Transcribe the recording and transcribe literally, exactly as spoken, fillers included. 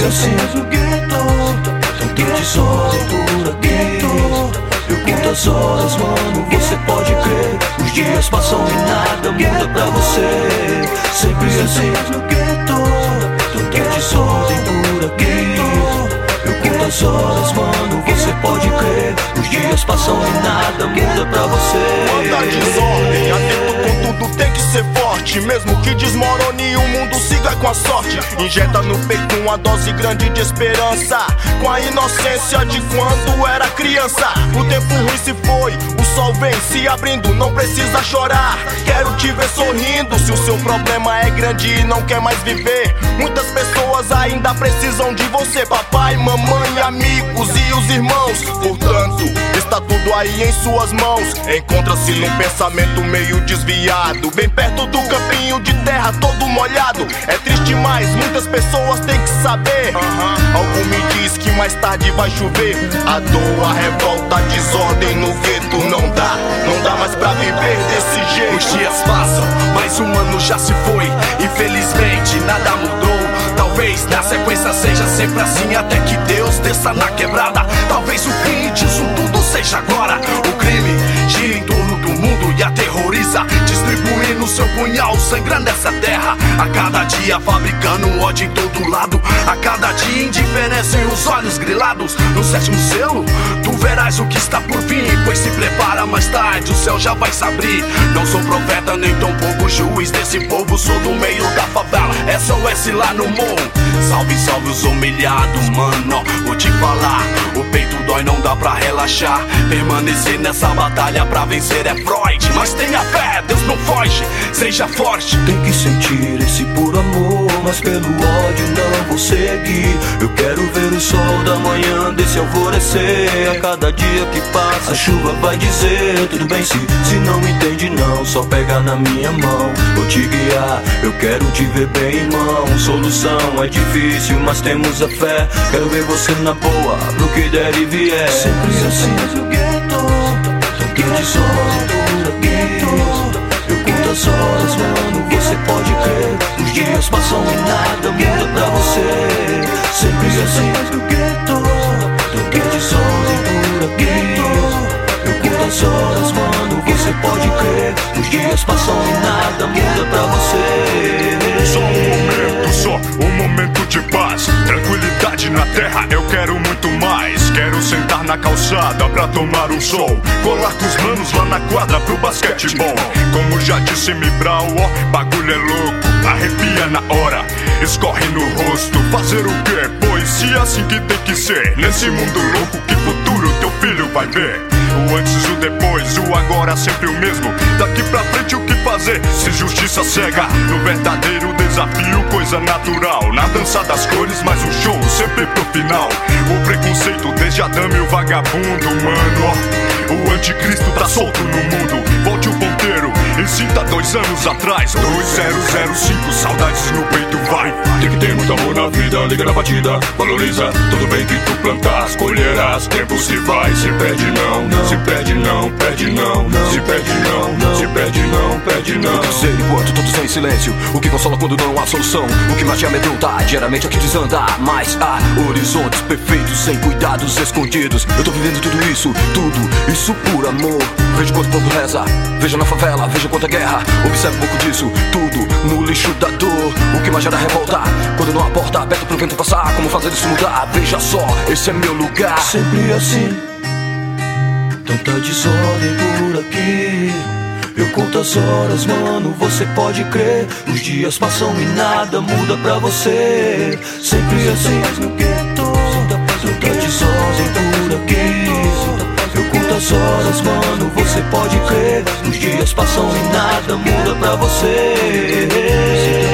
Sempre assim no gueto, tanta desordem por aqui. Eu conto as horas, mano, você pode crer. Os dias passam e nada muda pra você. Sempre assim no gueto, tanta desordem por aqui. Eu conto as horas, mano, você pode crer. Os dias passam e nada muda pra você. Manda desordem, atento com tudo, tem que ser forte. Mesmo que desmorone e o mundo siga com a sorte. Injeta no peito uma dose grande de esperança, com a inocência de quando era criança. O tempo ruim se foi, o sol vem se abrindo, não precisa chorar. Quero te ver sorrindo. Se o seu problema é grande e não quer mais viver, muitas pessoas ainda precisam de você. Papai, mamãe, amigos e os irmãos. Portanto, está tudo aí em suas mãos. Encontra-se num pensamento meio desviado, bem perto do campinho de terra todo molhado. É triste, mas muitas pessoas têm que saber. Algo me diz que mais tarde vai chover. A dor, a revolta, a desordem no gueto. Não dá, não dá mais pra viver desse jeito. Os dias passam, mas um ano já se foi. Infelizmente nada mudou. Talvez na sequência seja sempre assim, até que Deus desça na quebrada. Talvez o fim disso tudo seja agora. O crime gira em torno do mundo e aterroriza, distribuindo seu punhal, sangrando essa terra. A cada dia fabricando ódio em todo lado. A cada dia indiferença em os olhos grilados. No sétimo selo, tu verás o que está por vir. Pois se prepara, mais tarde o céu já vai se abrir. Não sou profeta nem tão pouco juiz desse povo, sou do meio da favela, S O S lá no morro. Salve, salve os humilhados, mano. Vou te falar, o peito dói, não dá pra relaxar. Permanecer nessa batalha pra vencer é Freud. Mas tenha fé, Deus não foge, seja forte. Tem que sentir esse puro amor, mas pelo ódio não vou seguir. Eu quero ver o sol da manhã desse alvorecer. A cada dia que passa a chuva vai dizer: tudo bem se, se não entende não, só pega na minha mão, vou te guiar. Eu quero te ver bem, irmão. Solução é difícil, mas temos a fé. Quero ver você na boa, pro que der e vier. Sempre assim no gueto, tanta desordem por aqui. Eu conto as horas, mano, você pode crer. Os dias passam e nada muda pra você. Sempre assim no gueto, tanta desordem por aqui. Eu conto as horas, mano, você pode crer. Os dias passam e nada muda pra você. Só um momento, só um momento de paz, tranquilidade na terra, eu quero muito mais. Quero sentar na calçada pra tomar um sol, colar com os manos lá na quadra pro basquetebol. Como já disse Mibral, ó, bagulho é louco, arrepia na hora, escorre no rosto. Fazer o quê? Pois se é assim que tem que ser. Nesse mundo louco, que futuro teu filho vai ver? O antes, o depois, o agora sempre o mesmo. Daqui pra frente o que fazer se justiça cega? No verdadeiro desafio, coisa natural. Na dança das cores, mais um show sempre pro final. O preconceito desde Adão e o vagabundo, mano, ó. O anticristo tá solto no mundo. Volte o ponteiro e sinta dois anos atrás. Dois zero zero cinco, saudades no peito, vai. Tem que ter muito amor na vida, liga na batida, valoriza. Tudo bem que tu plantas, colherás. Tempo se vai, se perde não. Se perde não, perde não. Se perde não, se perde não, perde não. Eu tenho que ser enquanto todos em silêncio. O que consola quando não há solução. O que mais te amedronta, diariamente aqui desanda. Mas há horizontes perfeitos, sem cuidados escondidos. Eu tô vivendo tudo isso, tudo isso por amor. Veja quanto o povo reza, veja na favela, veja quanta guerra. Observe um pouco disso, tudo no lixo da dor. O que mais gera revolta, quando não há porta aberta pro vento passar. Como fazer isso mudar? Veja só, esse é meu lugar. Sempre assim, tanta desordem por aqui. Eu conto as horas, mano, você pode crer. Os dias passam e nada muda pra você. Sempre assim no gueto, tanta desordem por aqui. Eu conto as horas, mano, você pode crer. Os dias passam e nada muda pra você.